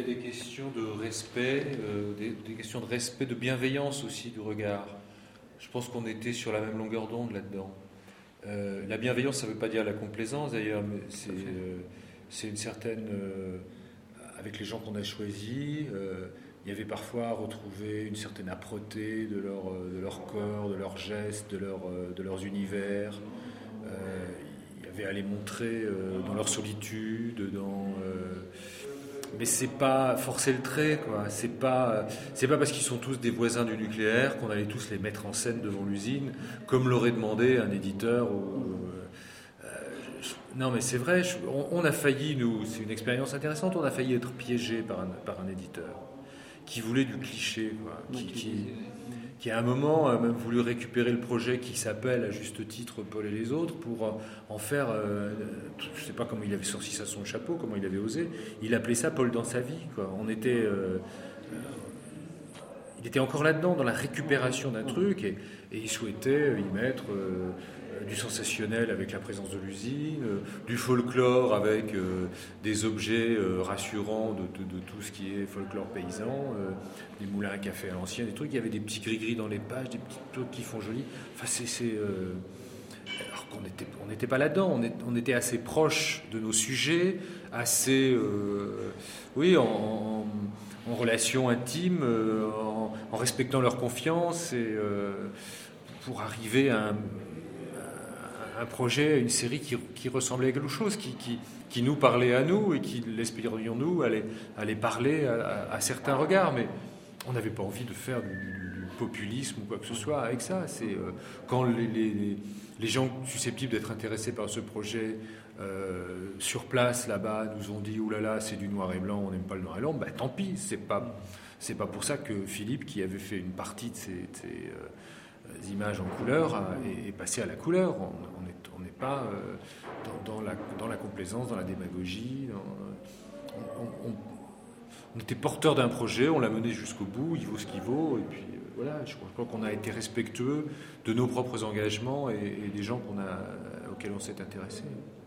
des questions de respect, des questions de respect, de bienveillance aussi du regard. Je pense qu'on était sur la même longueur d'onde là-dedans. La bienveillance, ça ne veut pas dire la complaisance d'ailleurs, mais c'est une certaine... avec les gens qu'on a choisis, il y avait parfois à retrouver une certaine âpreté de leur corps, de leurs gestes, de leurs univers. Il y avait à les montrer dans leur solitude, mais c'est pas forcer le trait, quoi. C'est pas parce qu'ils sont tous des voisins du nucléaire qu'on allait tous les mettre en scène devant l'usine, comme l'aurait demandé un éditeur. Non, mais c'est vrai. On a failli, nous, c'est une expérience intéressante. On a failli être piégés par un éditeur qui voulait du cliché, quoi, qui à un moment a même voulu récupérer le projet qui s'appelle à juste titre Paul et les autres pour en faire, je ne sais pas comment il avait sorti ça de son chapeau, comment il avait osé, il appelait ça Paul dans sa vie, quoi. Il était encore là-dedans, dans la récupération d'un truc, et il souhaitait y mettre du sensationnel avec la présence de l'usine, du folklore avec des objets rassurants de tout ce qui est folklore paysan, des moulins à café à l'ancienne, des trucs, il y avait des petits gris-gris dans les pages, des petits trucs qui font joli. Enfin, alors qu'on n'était pas là-dedans, on était assez proche de nos sujets, assez, oui, en relation intime, en respectant leur confiance, et pour arriver à un projet, une série qui ressemblait à quelque chose, qui nous parlait à nous et qui, l'espérions-nous, allait parler à certains regards. Mais on n'avait pas envie de faire du populisme ou quoi que ce soit avec ça. C'est quand les gens susceptibles d'être intéressés par ce projet sur place là-bas nous ont dit oulala, c'est du noir et blanc, on n'aime pas le noir et blanc, ben tant pis, c'est pas pour ça que Philippe, qui avait fait une partie de ces images en couleur, est passé à la couleur. On n'est pas dans la complaisance, dans la démagogie. On était porteur d'un projet, on l'a mené jusqu'au bout, il vaut ce qu'il vaut, et puis voilà, je crois qu'on a été respectueux de nos propres engagements et des gens auxquels on s'est intéressé.